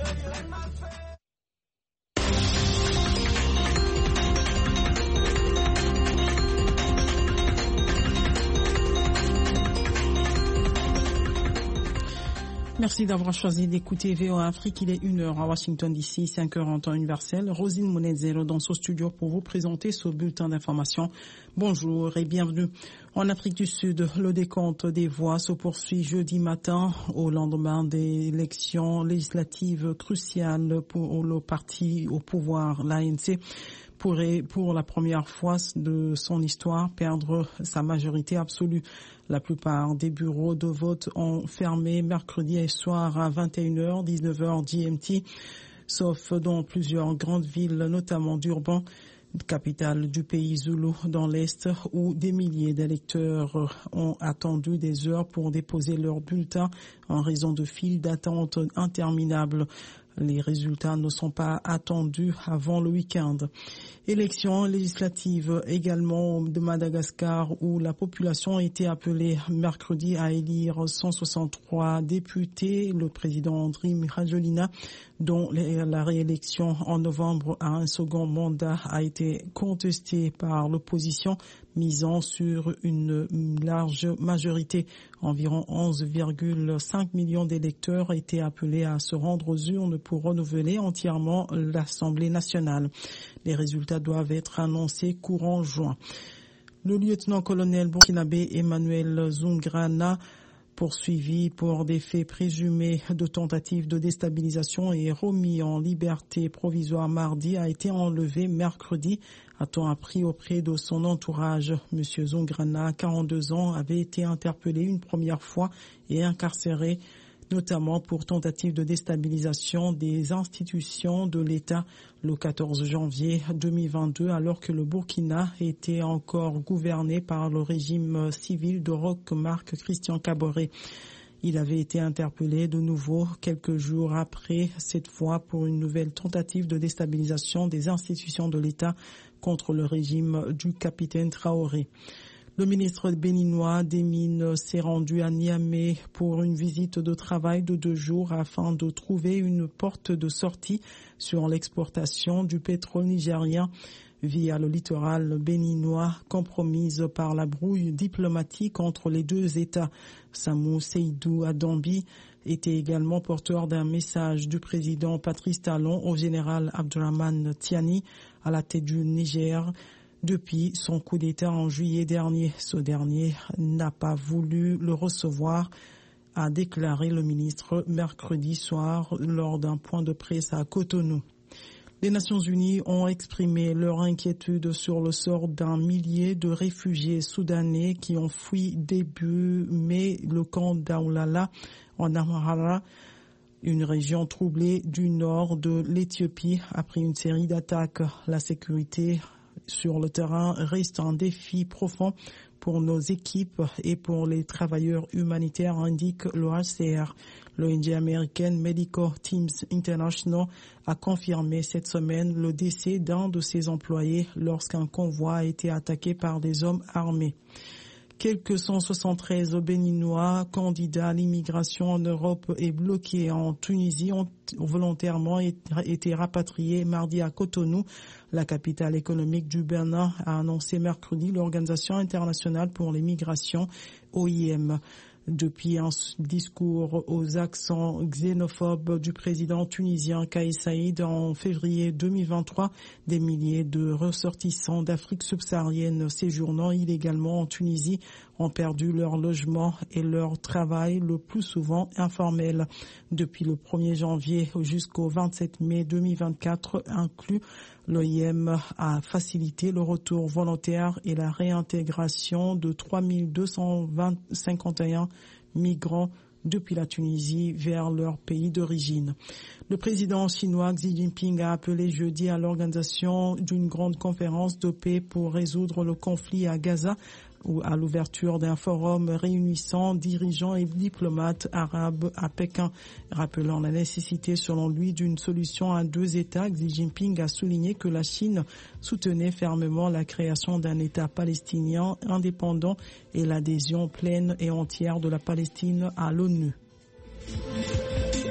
Merci d'avoir choisi d'écouter VOA Afrique. Il est 1h à Washington DC, 5h en temps universel. Rosine Monezero dans ce studio pour vous présenter ce bulletin d'information. Bonjour et bienvenue. En Afrique du Sud, le décompte des voix se poursuit jeudi matin au lendemain des élections législatives cruciales pour le parti au pouvoir, l'ANC. Pourrait, pour la première fois de son histoire, perdre sa majorité absolue. La plupart des bureaux de vote ont fermé mercredi et soir à 21h, 19h GMT, sauf dans plusieurs grandes villes, notamment Durban, capitale du pays Zoulou dans l'Est, où des milliers d'électeurs ont attendu des heures pour déposer leur bulletin en raison de files d'attente interminables. Les résultats ne sont pas attendus avant le week-end. Élections législatives également de Madagascar où la population a été appelée mercredi à élire 163 députés. Le président Andry Rajoelina, dont la réélection en novembre à un second mandat a été contestée par l'opposition, misant sur une large majorité. Environ 11,5 millions d'électeurs étaient appelés à se rendre aux urnes pour renouveler entièrement l'Assemblée nationale. Les résultats doivent être annoncés courant juin. Le lieutenant-colonel burkinabé Emmanuel Zungrana, poursuivi pour des faits présumés de tentative de déstabilisation et remis en liberté provisoire mardi, a été enlevé mercredi, a-t-on appris auprès de son entourage. Monsieur Zungrana, 42 ans, avait été interpellé une première fois et incarcéré, notamment pour tentative de déstabilisation des institutions de l'État le 14 janvier 2022, alors que le Burkina était encore gouverné par le régime civil de Roch Marc Christian Kaboré. Il avait été interpellé de nouveau quelques jours après, cette fois pour une nouvelle tentative de déstabilisation des institutions de l'État contre le régime du capitaine Traoré. Le ministre béninois des Mines s'est rendu à Niamey pour une visite de travail de 2 jours afin de trouver une porte de sortie sur l'exportation du pétrole nigérien via le littoral béninois, compromise par la brouille diplomatique entre les deux États. Samou Seydou Adambi était également porteur d'un message du président Patrice Talon au général Abdourahmane Tiani à la tête du Niger. Depuis son coup d'État en juillet dernier, ce dernier n'a pas voulu le recevoir, a déclaré le ministre mercredi soir lors d'un point de presse à Cotonou. Les Nations Unies ont exprimé leur inquiétude sur le sort d'un millier de réfugiés soudanais qui ont fui début mai le camp d'Aoulala en Amhara, une région troublée du nord de l'Éthiopie après une série d'attaques. La sécurité sur le terrain reste un défi profond pour nos équipes et pour les travailleurs humanitaires, indique le HCR. L'ONG américaine Medical Teams International a confirmé cette semaine le décès d'un de ses employés lorsqu'un convoi a été attaqué par des hommes armés. Quelques 173 Béninois candidats à l'immigration en Europe et bloqués en Tunisie ont volontairement été rapatriés mardi à Cotonou. La capitale économique du Bénin a annoncé mercredi l'Organisation internationale pour les migrations, OIM. Depuis un discours aux accents xénophobes du président tunisien Kais Saïd en février 2023, des milliers de ressortissants d'Afrique subsaharienne séjournant illégalement en Tunisie ont perdu leur logement et leur travail, le plus souvent informel. Depuis le 1er janvier jusqu'au 27 mai 2024 inclus, l'OIM a facilité le retour volontaire et la réintégration de 3251 migrants depuis la Tunisie vers leur pays d'origine. Le président chinois Xi Jinping a appelé jeudi à l'organisation d'une grande conférence de paix pour résoudre le conflit à Gaza, ou à l'ouverture d'un forum réunissant dirigeants et diplomates arabes à Pékin. Rappelant la nécessité, selon lui, d'une solution à 2 États, Xi Jinping a souligné que la Chine soutenait fermement la création d'un État palestinien indépendant et l'adhésion pleine et entière de la Palestine à l'ONU.